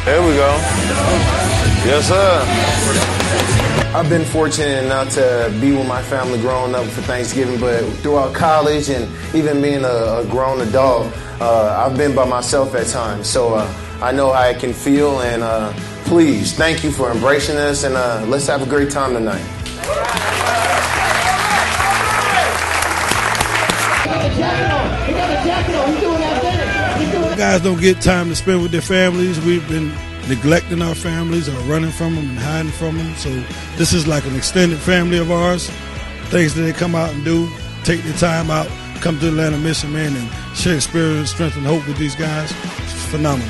There we go. Yes, sir. I've been fortunate enough to be with my family growing up for Thanksgiving, but throughout college and even being a grown adult, I've been by myself at times. So I know how it can feel, and please, thank you for embracing us, and let's have a great time tonight. Guys don't get time to spend with their families. We've been neglecting our families or running from them and hiding from them. So this is like an extended family of ours. Things that they come out and do, take their time out, come to Atlanta Mission, man, and share experience, strength, and hope with these guys. It's phenomenal.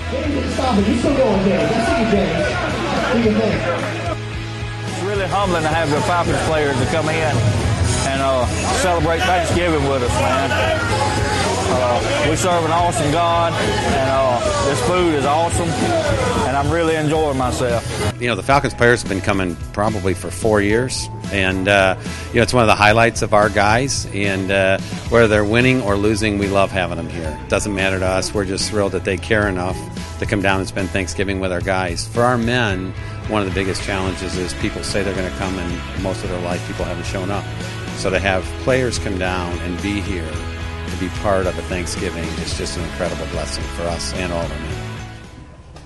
It's really humbling to have the Falcons players to come in and celebrate Thanksgiving with us, man. We serve an awesome God, and this food is awesome, and I'm really enjoying myself. You know, the Falcons players have been coming probably for 4 years, and you know, it's one of the highlights of our guys, and whether they're winning or losing, we love having them here. It doesn't matter to us. We're just thrilled that they care enough to come down and spend Thanksgiving with our guys. For our men, one of the biggest challenges is people say they're going to come, and most of their life people haven't shown up. So to have players come down and be here to be part of a Thanksgiving is just an incredible blessing for us and all of our men.